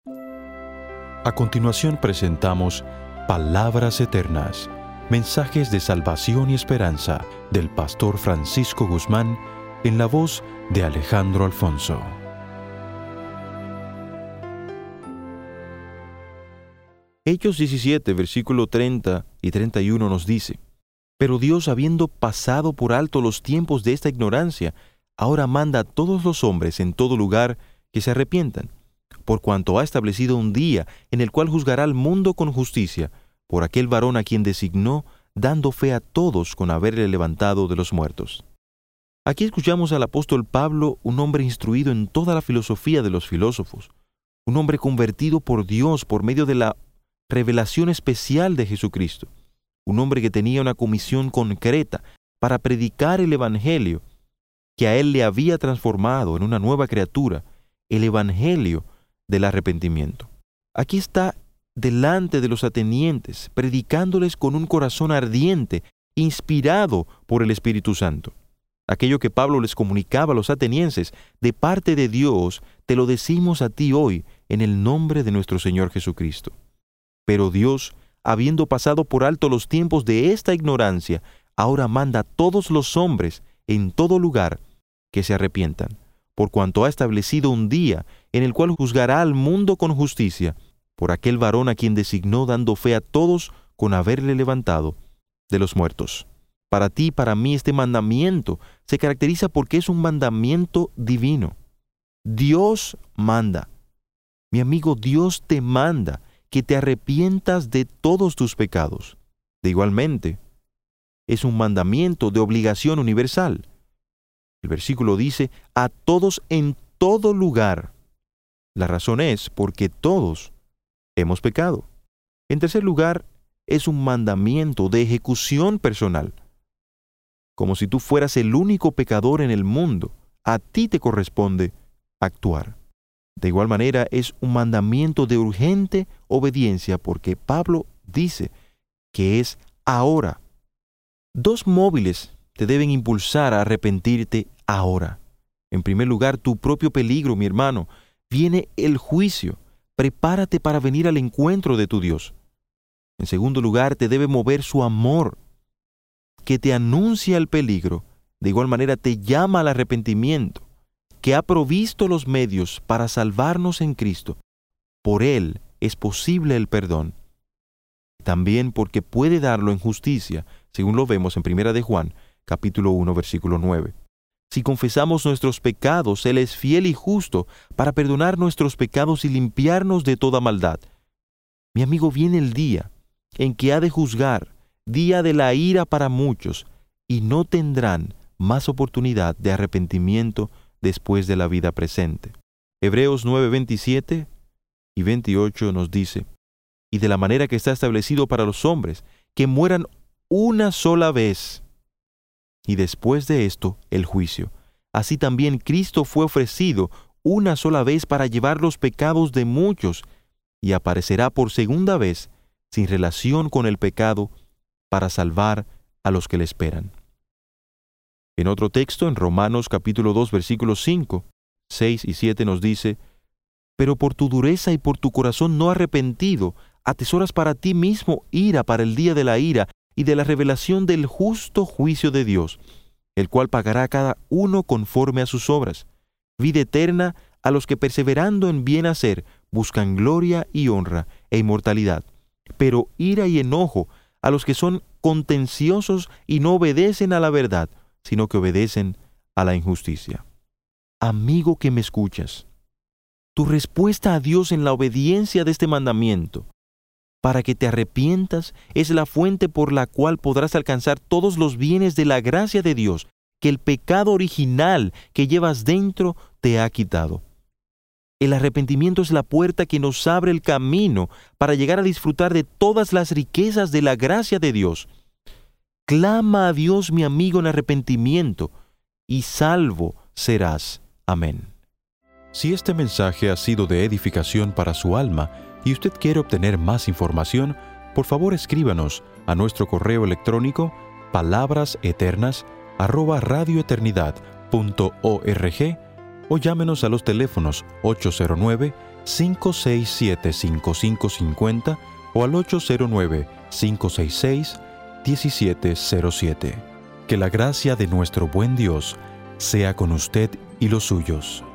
A continuación presentamos Palabras Eternas, mensajes de salvación y esperanza del pastor Francisco Guzmán en la voz de Alejandro Alfonso. Hechos 17, versículo 30 y 31 nos dice: Pero Dios, habiendo pasado por alto los tiempos de esta ignorancia, ahora manda a todos los hombres en todo lugar que se arrepientan, por cuanto ha establecido un día en el cual juzgará al mundo con justicia, por aquel varón a quien designó, dando fe a todos con haberle levantado de los muertos. Aquí escuchamos al apóstol Pablo, un hombre instruido en toda la filosofía de los filósofos, un hombre convertido por Dios por medio de la revelación especial de Jesucristo, un hombre que tenía una comisión concreta para predicar el Evangelio, que a él le había transformado en una nueva criatura, el Evangelio del arrepentimiento. Aquí está delante de los atenienses, predicándoles con un corazón ardiente, inspirado por el Espíritu Santo. Aquello que Pablo les comunicaba a los atenienses, de parte de Dios, te lo decimos a ti hoy, en el nombre de nuestro Señor Jesucristo. Pero Dios, habiendo pasado por alto los tiempos de esta ignorancia, ahora manda a todos los hombres en todo lugar que se arrepientan, por cuanto ha establecido un día en el cual juzgará al mundo con justicia, por aquel varón a quien designó, dando fe a todos con haberle levantado de los muertos. Para ti y para mí este mandamiento se caracteriza porque es un mandamiento divino. Dios manda. Mi amigo, Dios te manda que te arrepientas de todos tus pecados. De igualmente, es un mandamiento de obligación universal. El versículo dice, a todos en todo lugar. La razón es porque todos hemos pecado. En tercer lugar, es un mandamiento de ejecución personal. Como si tú fueras el único pecador en el mundo, a ti te corresponde actuar. De igual manera, es un mandamiento de urgente obediencia porque Pablo dice que es ahora. Dos móviles te deben impulsar a arrepentirte ahora. En primer lugar, tu propio peligro, mi hermano. Viene el juicio. Prepárate para venir al encuentro de tu Dios. En segundo lugar, te debe mover su amor, que te anuncia el peligro. De igual manera, te llama al arrepentimiento, que ha provisto los medios para salvarnos en Cristo. Por Él es posible el perdón. También porque puede darlo en justicia, según lo vemos en 1 de Juan, capítulo 1, versículo 9. Si confesamos nuestros pecados, Él es fiel y justo para perdonar nuestros pecados y limpiarnos de toda maldad. Mi amigo, viene el día en que ha de juzgar, día de la ira para muchos, y no tendrán más oportunidad de arrepentimiento después de la vida presente. Hebreos 9, 27 y 28 nos dice, y de la manera que está establecido para los hombres, que mueran una sola vez, y después de esto el juicio. Así también Cristo fue ofrecido una sola vez para llevar los pecados de muchos, y aparecerá por segunda vez, sin relación con el pecado, para salvar a los que le esperan. En otro texto, en Romanos capítulo 2, versículos 5, 6 y 7 nos dice, pero por tu dureza y por tu corazón no arrepentido, atesoras para ti mismo ira para el día de la ira y de la revelación del justo juicio de Dios, el cual pagará a cada uno conforme a sus obras. Vida eterna a los que perseverando en bien hacer buscan gloria y honra e inmortalidad, pero ira y enojo a los que son contenciosos y no obedecen a la verdad, sino que obedecen a la injusticia. Amigo que me escuchas, tu respuesta a Dios en la obediencia de este mandamiento, para que te arrepientas, es la fuente por la cual podrás alcanzar todos los bienes de la gracia de Dios, que el pecado original que llevas dentro te ha quitado. El arrepentimiento es la puerta que nos abre el camino para llegar a disfrutar de todas las riquezas de la gracia de Dios. Clama a Dios, mi amigo, en arrepentimiento, y salvo serás. Amén. Si este mensaje ha sido de edificación para su alma y usted quiere obtener más información, por favor escríbanos a nuestro correo electrónico palabraseternas@radioeternidad.org o llámenos a los teléfonos 809 809-567-5550 o al 809-566-1707. Que la gracia de nuestro buen Dios sea con usted y los suyos.